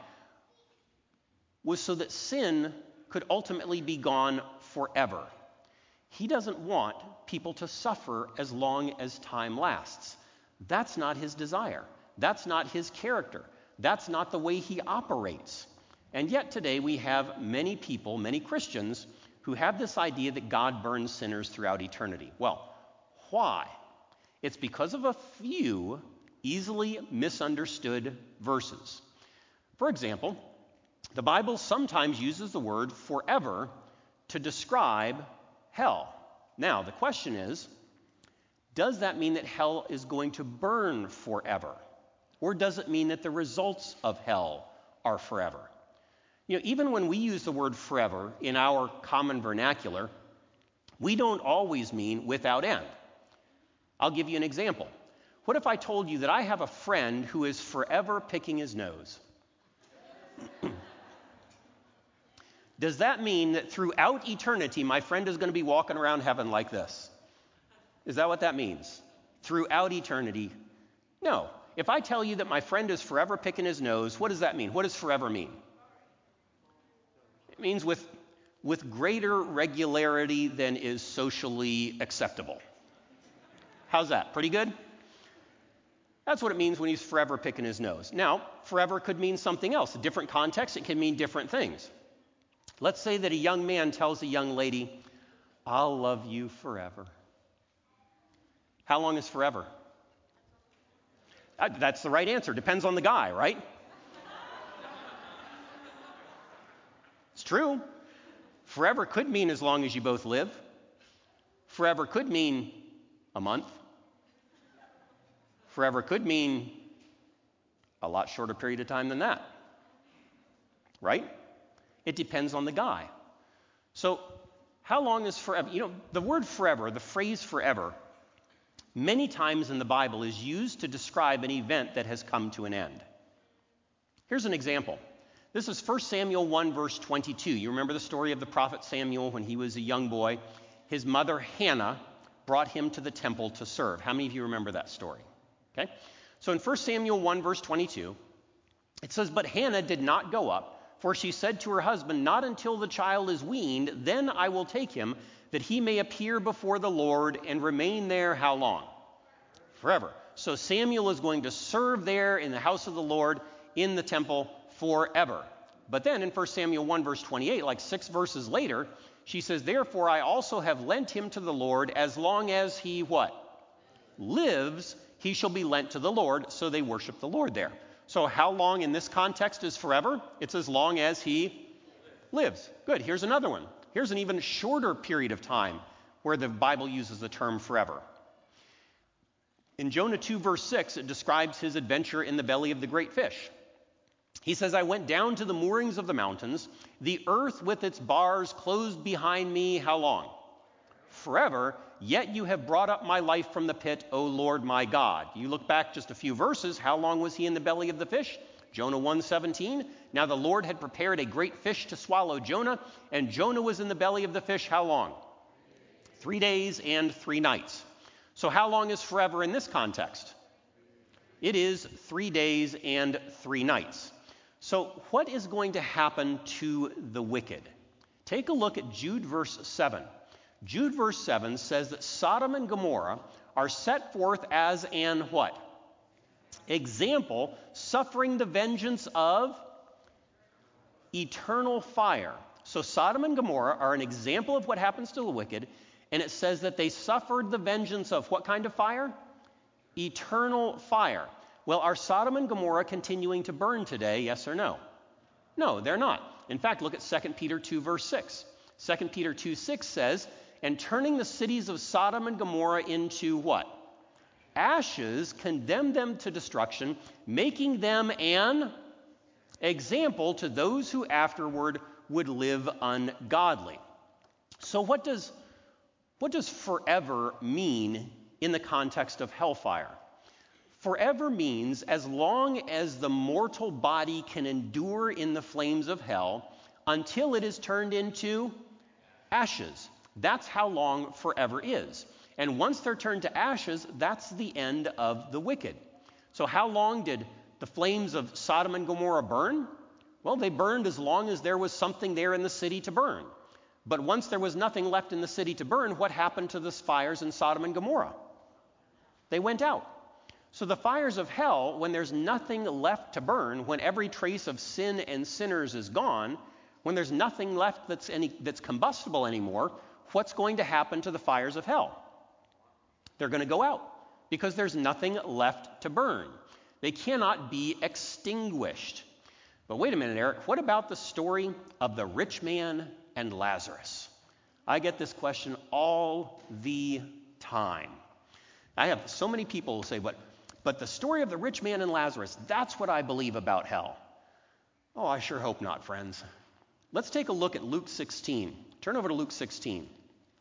was so that sin could ultimately be gone forever. He doesn't want people to suffer as long as time lasts. That's not his desire. That's not his character. That's not the way he operates. And yet today we have many people, many Christians, who have this idea that God burns sinners throughout eternity. Well, why? It's because of a few easily misunderstood verses. For example, the Bible sometimes uses the word forever to describe hell. Now, the question is, does that mean that hell is going to burn forever? Or does it mean that the results of hell are forever? You know, even when we use the word forever in our common vernacular, we don't always mean without end. I'll give you an example. What if I told you that I have a friend who is forever picking his nose? Does that mean that throughout eternity, my friend is going to be walking around heaven like this? Is that what that means? Throughout eternity? No. If I tell you that my friend is forever picking his nose, what does that mean? What does forever mean? It means with, with greater regularity than is socially acceptable. How's that? Pretty good? That's what it means when he's forever picking his nose. Now, forever could mean something else. A different context, it can mean different things. Let's say that a young man tells a young lady, I'll love you forever. How long is forever? That's the right answer. Depends on the guy, right? It's true. Forever could mean as long as you both live. Forever could mean a month. Forever could mean a lot shorter period of time than that. Right? It depends on the guy. So, how long is forever? You know, the word forever, the phrase forever, many times in the Bible is used to describe an event that has come to an end. Here's an example. This is First Samuel one, verse twenty-two. You remember the story of the prophet Samuel when he was a young boy. His mother, Hannah, brought him to the temple to serve. How many of you remember that story? Okay. So in First Samuel one, verse twenty-two, it says, But Hannah did not go up, for she said to her husband, Not until the child is weaned, then I will take him, that he may appear before the Lord and remain there how long? Forever. So Samuel is going to serve there in the house of the Lord in the temple forever. But then in First Samuel one, verse twenty-eight, like six verses later, she says, Therefore I also have lent him to the Lord as long as he what? Lives, he shall be lent to the Lord. So they worship the Lord there. So how long in this context is forever? It's as long as he lives. Good. Here's another one. Here's an even shorter period of time where the Bible uses the term forever. In Jonah two, verse six, it describes his adventure in the belly of the great fish. He says, I went down to the moorings of the mountains. The earth with its bars closed behind me. How long? Forever. Yet you have brought up my life from the pit, O Lord my God. You look back just a few verses. How long was he in the belly of the fish? Jonah one seventeen. Now the Lord had prepared a great fish to swallow Jonah, and Jonah was in the belly of the fish how long? Three days and three nights. So how long is forever in this context? It is three days and three nights. So what is going to happen to the wicked? Take a look at Jude verse seven. Jude verse seven says that Sodom and Gomorrah are set forth as an what? Example, suffering the vengeance of eternal fire. So Sodom and Gomorrah are an example of what happens to the wicked, and it says that they suffered the vengeance of what kind of fire? Eternal fire. Well, are Sodom and Gomorrah continuing to burn today, yes or no? No, they're not. In fact, look at Second Peter two, verse six. Second Peter two, six says, and turning the cities of Sodom and Gomorrah into what? Ashes, condemned them to destruction, making them an example to those who afterward would live ungodly. So what does, what does forever mean in the context of hellfire? Forever means as long as the mortal body can endure in the flames of hell until it is turned into ashes. That's how long forever is. And once they're turned to ashes, that's the end of the wicked. So how long did the flames of Sodom and Gomorrah burn? Well, they burned as long as there was something there in the city to burn. But once there was nothing left in the city to burn, what happened to the fires in Sodom and Gomorrah? They went out. So the fires of hell, when there's nothing left to burn, when every trace of sin and sinners is gone, when there's nothing left that's any that's combustible anymore, what's going to happen to the fires of hell? They're going to go out because there's nothing left to burn. They cannot be extinguished. But wait a minute, Eric, what about the story of the rich man and Lazarus? I get this question all the time. I have so many people who say, but, but the story of the rich man and Lazarus, that's what I believe about hell. Oh, I sure hope not, friends. Let's take a look at Luke sixteen. Turn over to Luke sixteen.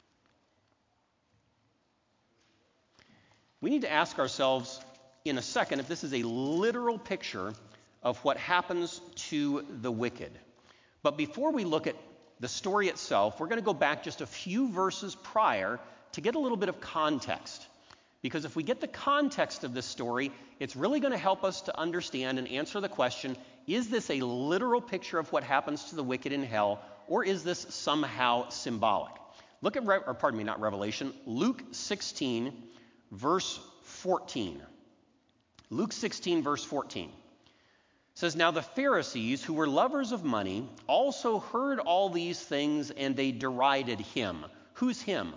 We need to ask ourselves in a second if this is a literal picture of what happens to the wicked. But before we look at the story itself, we're going to go back just a few verses prior to get a little bit of context. Because if we get the context of this story, it's really going to help us to understand and answer the question, is this a literal picture of what happens to the wicked in hell, or is this somehow symbolic? Look at, or pardon me, not Revelation, Luke sixteen, verse fourteen. Luke sixteen, verse fourteen. It says, now the Pharisees, who were lovers of money, also heard all these things, and they derided him. Who's him?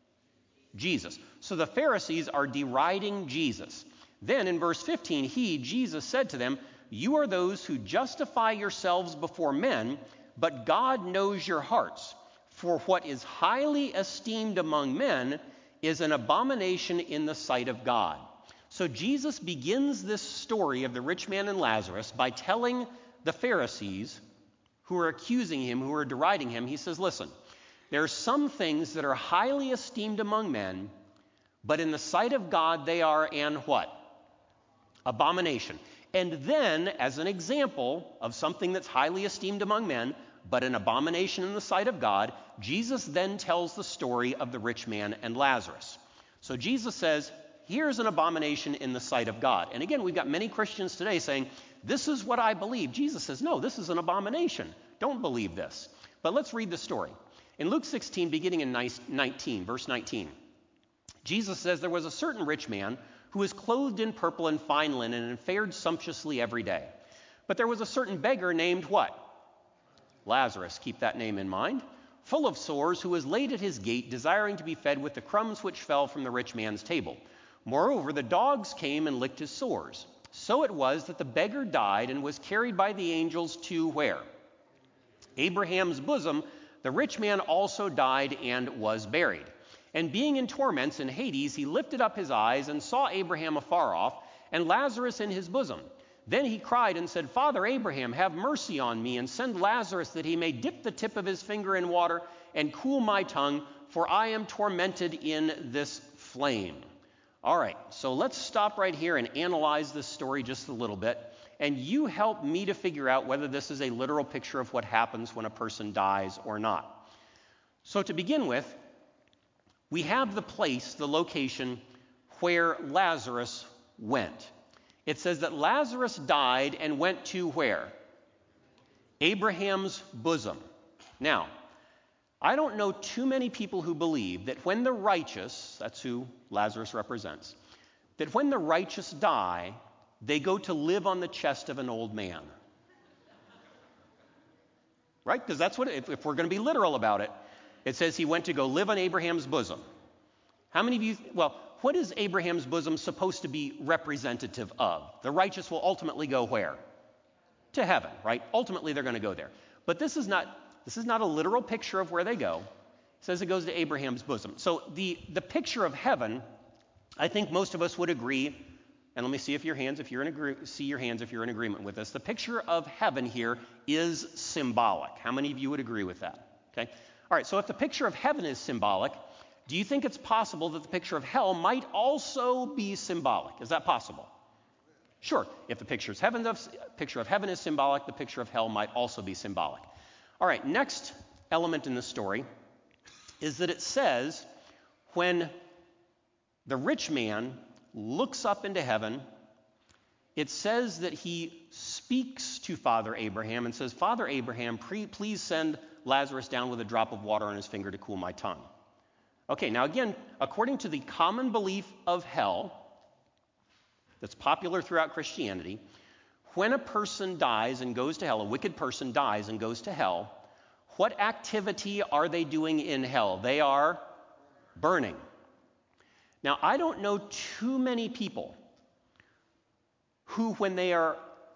Jesus. So the Pharisees are deriding Jesus. Then in verse fifteen, he, Jesus, said to them, you are those who justify yourselves before men, but God knows your hearts. For what is highly esteemed among men is an abomination in the sight of God. So Jesus begins this story of the rich man and Lazarus by telling the Pharisees who are accusing him, who are deriding him, he says, listen, there are some things that are highly esteemed among men, but in the sight of God they are an what? Abomination. And then, as an example of something that's highly esteemed among men, but an abomination in the sight of God, Jesus then tells the story of the rich man and Lazarus. So Jesus says, here's an abomination in the sight of God. And again, we've got many Christians today saying, this is what I believe. Jesus says, no, this is an abomination. Don't believe this. But let's read the story. In Luke sixteen, beginning in nineteen, verse nineteen, Jesus says, there was a certain rich man who was clothed in purple and fine linen and fared sumptuously every day. But there was a certain beggar named what? Lazarus, keep that name in mind, full of sores, who was laid at his gate, desiring to be fed with the crumbs which fell from the rich man's table. Moreover, the dogs came and licked his sores. So it was that the beggar died and was carried by the angels to where? Abraham's bosom. The rich man also died and was buried. And being in torments in Hades, he lifted up his eyes and saw Abraham afar off, and Lazarus in his bosom. Then he cried and said, Father Abraham, have mercy on me, and send Lazarus that he may dip the tip of his finger in water and cool my tongue, for I am tormented in this flame. All right, so let's stop right here and analyze this story just a little bit. And you help me to figure out whether this is a literal picture of what happens when a person dies or not. So to begin with, we have the place, the location where Lazarus went. It says that Lazarus died and went to where? Abraham's bosom. Now, I don't know too many people who believe that when the righteous, that's who Lazarus represents, that when the righteous die, they go to live on the chest of an old man. Right? Because that's what, if, if we're going to be literal about it, it says he went to go live on Abraham's bosom. How many of you, well, what is Abraham's bosom supposed to be representative of? The righteous will ultimately go where? To heaven, right? Ultimately, they're going to go there. But this is not, this is not a literal picture of where they go. It says it goes to Abraham's bosom. So the, the picture of heaven, I think most of us would agree, and let me see if your hands, if you're in agree, see your hands if you're in agreement with this. The picture of heaven here is symbolic. How many of you would agree with that? Okay. All right. So if the picture of heaven is symbolic, do you think it's possible that the picture of hell might also be symbolic? Is that possible? Sure. If the picture, is heaven of, picture of heaven is symbolic, the picture of hell might also be symbolic. All right. Next element in the story is that it says when the rich man looks up into heaven, it says that he speaks to Father Abraham and says, Father Abraham, please send Lazarus down with a drop of water on his finger to cool my tongue. Okay, now again, according to the common belief of hell that's popular throughout Christianity, when a person dies and goes to hell, a wicked person dies and goes to hell, what activity are they doing in hell? They are burning. Now, I don't know too many people who, when they are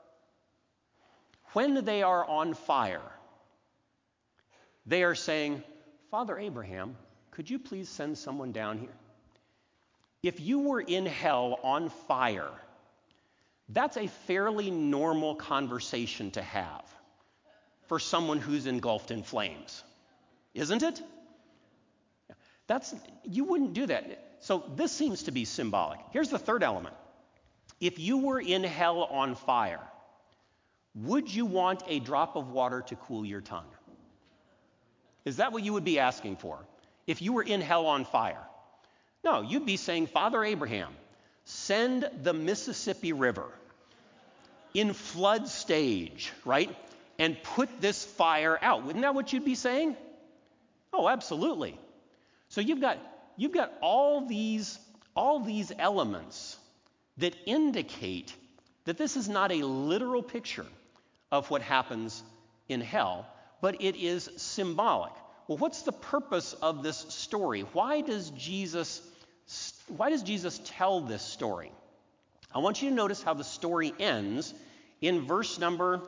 when they are on fire, they are saying, Father Abraham, could you please send someone down here? If you were in hell on fire, that's a fairly normal conversation to have for someone who's engulfed in flames, isn't it? That's, you wouldn't do that. So this seems to be symbolic. Here's the third element. If you were in hell on fire, would you want a drop of water to cool your tongue? Is that what you would be asking for if you were in hell on fire? No, you'd be saying, Father Abraham, send the Mississippi River in flood stage, right? And put this fire out. Wouldn't that what you'd be saying? Oh, absolutely. So you've got you've got all these all these elements that indicate that this is not a literal picture of what happens in hell, but it is symbolic. Well, what's the purpose of this story? Why does Jesus why does Jesus tell this story? I want you to notice how the story ends in verse number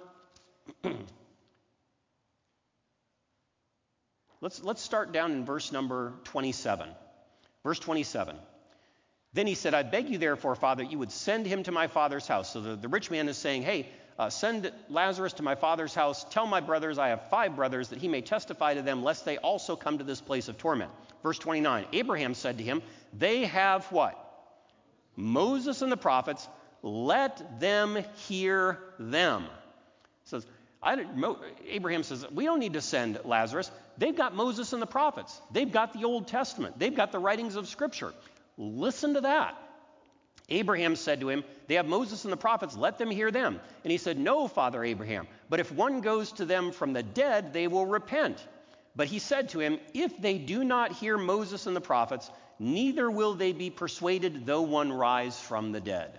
Let's, let's start down in verse number twenty-seven. Verse twenty-seven. Then he said, I beg you therefore, Father, you would send him to my father's house. So the, the rich man is saying, hey, uh, send Lazarus to my father's house. Tell my brothers, I have five brothers, that he may testify to them, lest they also come to this place of torment. Verse twenty-nine. Abraham said to him, they have what? Moses and the prophets. Let them hear them. Says, I Mo, Abraham says, we don't need to send Lazarus. They've got Moses and the prophets. They've got the Old Testament. They've got the writings of Scripture. Listen to that. Abraham said to him, they have Moses and the prophets. Let them hear them. And he said, no, Father Abraham, but if one goes to them from the dead, they will repent. But he said to him, if they do not hear Moses and the prophets, neither will they be persuaded though one rise from the dead.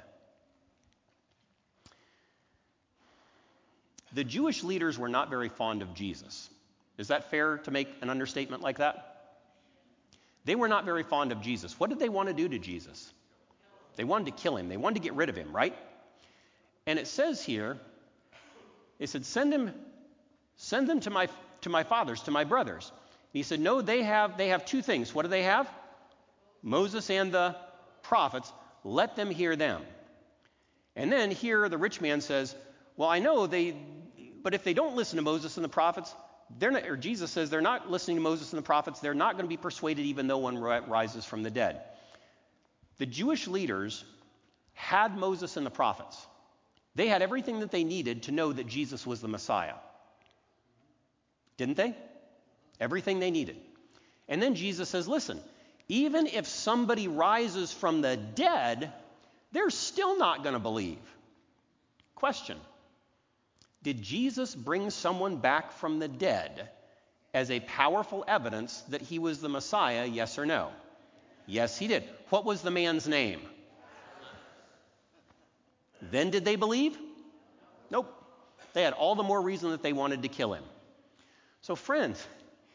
The Jewish leaders were not very fond of Jesus. Is that fair to make an understatement like that? They were not very fond of Jesus. What did they want to do to Jesus? They wanted to kill him. They wanted to get rid of him, right? And it says here, they said, send him, send them to my to my fathers, to my brothers. And he said, no, they have they have two things. What do they have? Moses and the prophets. Let them hear them. And then here the rich man says, well, I know they, but if they don't listen to Moses and the prophets, they're not, or Jesus says they're not listening to Moses and the prophets, they're not going to be persuaded even though one rises from the dead. The Jewish leaders had Moses and the prophets. They had everything that they needed to know that Jesus was the Messiah. Didn't they? Everything they needed. And then Jesus says, listen, even if somebody rises from the dead, they're still not going to believe. Question. Did Jesus bring someone back from the dead as a powerful evidence that he was the Messiah, yes or no? Yes, he did. What was the man's name? Then did they believe? Nope. They had all the more reason that they wanted to kill him. So friends,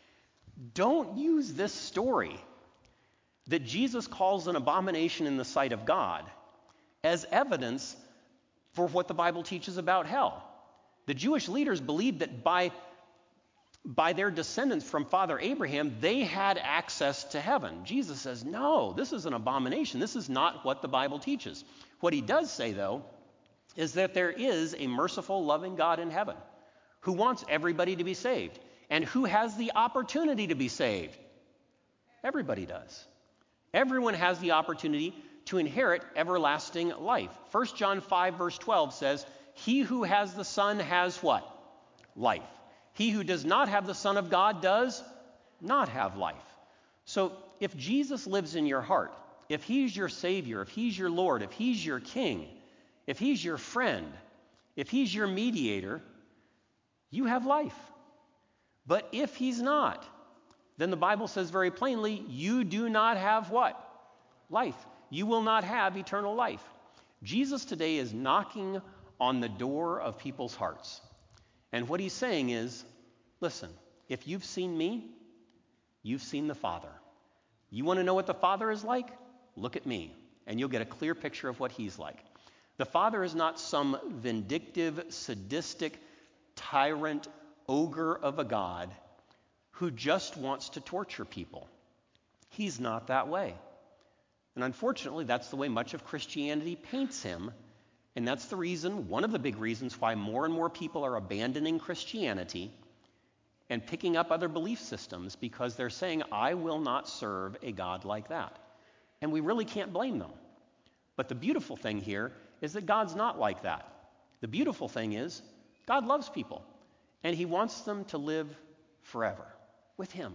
don't use this story that Jesus calls an abomination in the sight of God as evidence for what the Bible teaches about hell. The Jewish leaders believed that by, by their descendants from Father Abraham, they had access to heaven. Jesus says, no, this is an abomination. This is not what the Bible teaches. What he does say, though, is that there is a merciful, loving God in heaven who wants everybody to be saved. And who has the opportunity to be saved? Everybody does. Everyone has the opportunity to inherit everlasting life. First John five verse twelve says, he who has the Son has what? Life. He who does not have the Son of God does not have life. So if Jesus lives in your heart, if he's your Savior, if he's your Lord, if he's your King, if he's your friend, if he's your mediator, you have life. But if he's not, then the Bible says very plainly, you do not have what? Life. You will not have eternal life. Jesus today is knocking on the door of people's hearts. And what he's saying is, listen, if you've seen me, you've seen the Father. You want to know what the Father is like? Look at me, and you'll get a clear picture of what he's like. The Father is not some vindictive, sadistic, tyrant, ogre of a God who just wants to torture people. He's not that way. And unfortunately, that's the way much of Christianity paints him. And that's the reason, one of the big reasons why more and more people are abandoning Christianity and picking up other belief systems, because they're saying, I will not serve a God like that. And we really can't blame them. But the beautiful thing here is that God's not like that. The beautiful thing is God loves people, and he wants them to live forever with him.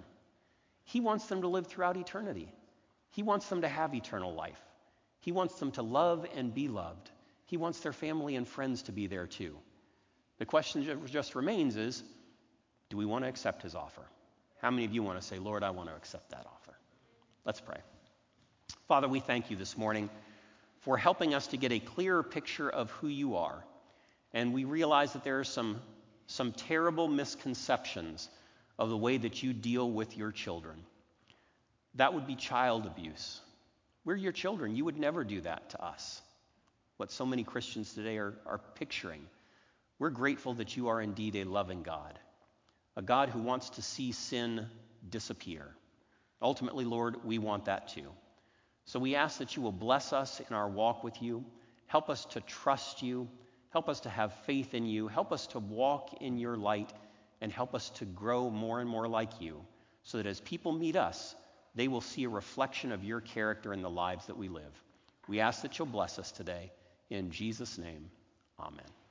He wants them to live throughout eternity. He wants them to have eternal life. He wants them to love and be loved. He wants their family and friends to be there too. The question just remains is, do we want to accept his offer? How many of you want to say, Lord, I want to accept that offer? Let's pray. Father, we thank you this morning for helping us to get a clearer picture of who you are. And we realize that there are some, some terrible misconceptions of the way that you deal with your children. That would be child abuse. We're your children. You would never do that to us. What so many Christians today are, are picturing. We're grateful that you are indeed a loving God, a God who wants to see sin disappear. Ultimately, Lord, we want that too. So we ask that you will bless us in our walk with you. Help us to trust you. Help us to have faith in you. Help us to walk in your light, and help us to grow more and more like you, so that as people meet us, they will see a reflection of your character in the lives that we live. We ask that you'll bless us today. In Jesus' name, amen.